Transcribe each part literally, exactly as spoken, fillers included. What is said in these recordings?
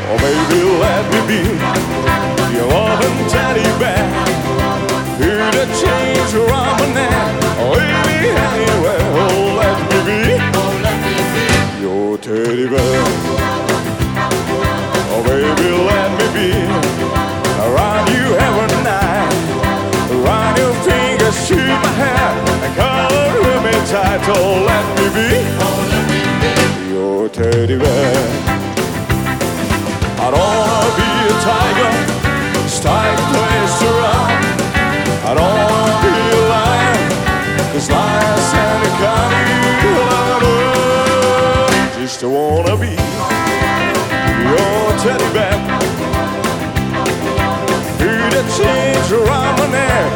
Oh baby, let me be your loving teddy bear. Feel the chains around my neck. Oh baby, anywhere. Oh let me be your teddy bear. Oh baby, let me be around you every night. Around your fingers, shoot my hair and color me tight. Oh let me be your teddy bear. I don't wanna be a tiger, strike twice around. I don't wanna be a lion, cause lions and the cunning. Just wanna be your teddy bear. Feel the chains around my neck.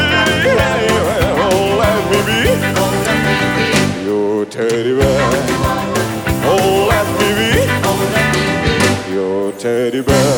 Oh, let me be your teddy bear. Oh, let me be your teddy bear.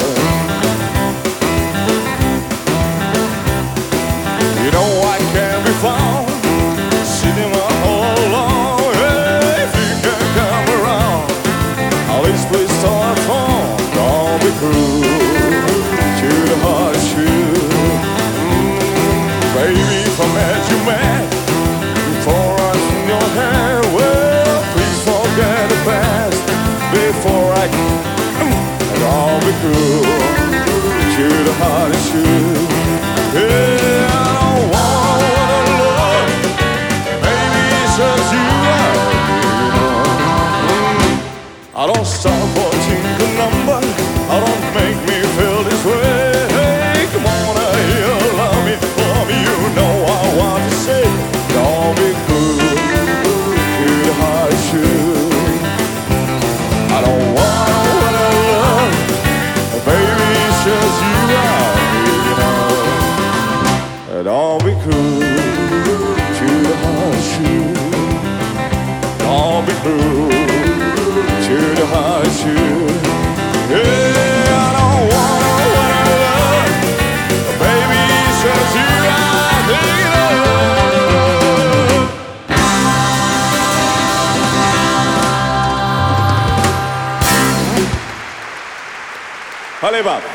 You know I can't be found sitting all alone. Hey, if you can come around, at least please telephone. Don't be cruel to the heart shoe. Mm, baby, if I met you mad before I was in your hand, well, please forget the past before I I'll be cruel to the heart and shoe. Yeah, I don't want love, baby, it's just you I need. I don't stop for a tinkle number. I don't make me feel this way. Hey, come on, I hear, love me, love me. You know I want to say, don't be cruel to the heart and shoe. I don't want just you out here, you know. Don't be cruel to the horseshoe. Don't be cruel to the horseshoe. Yeah, I don't wanna wanna love, baby, it's just you out here, you know. Allez, va.